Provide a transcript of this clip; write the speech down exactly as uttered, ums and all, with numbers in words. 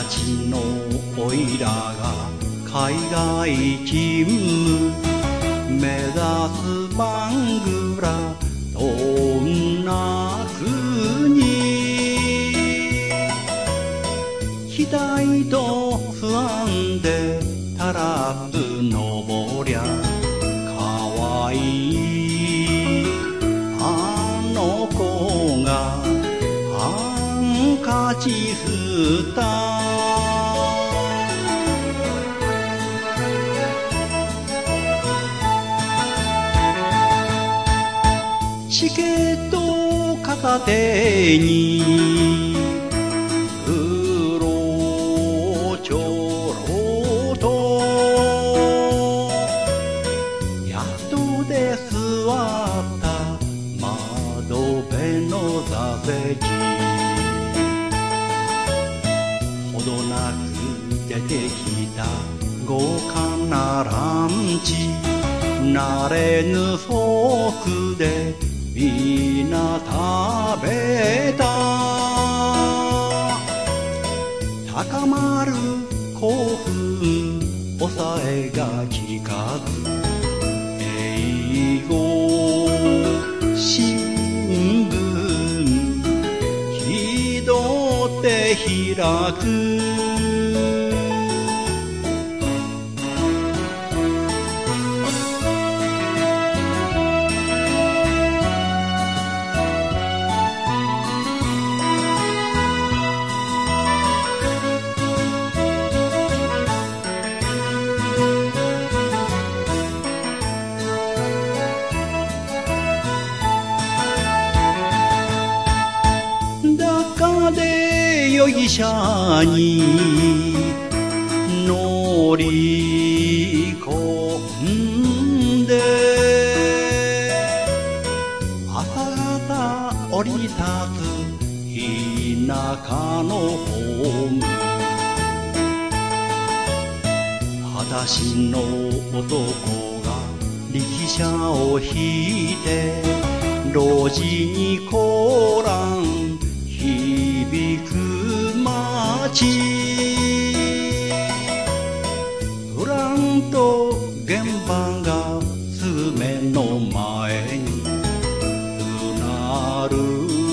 ちのおいらが海外勤務目指すバングラどんな国期待と不安でタラップ登りゃかわいいあの子がハンカチ振ったチケット片手にうろちょろとやっとで座った窓辺の座席ほどなく出てきた豪華なランチ慣れぬフォークでみんな食べた高まる興奮抑えがきかず英語新聞気取って開くで容疑者に乗り込んで朝方降り立つ田舎のホーム裸足の男が力車を引いて路地にコーラン響く街フラント現場がすぐ目の前にうなる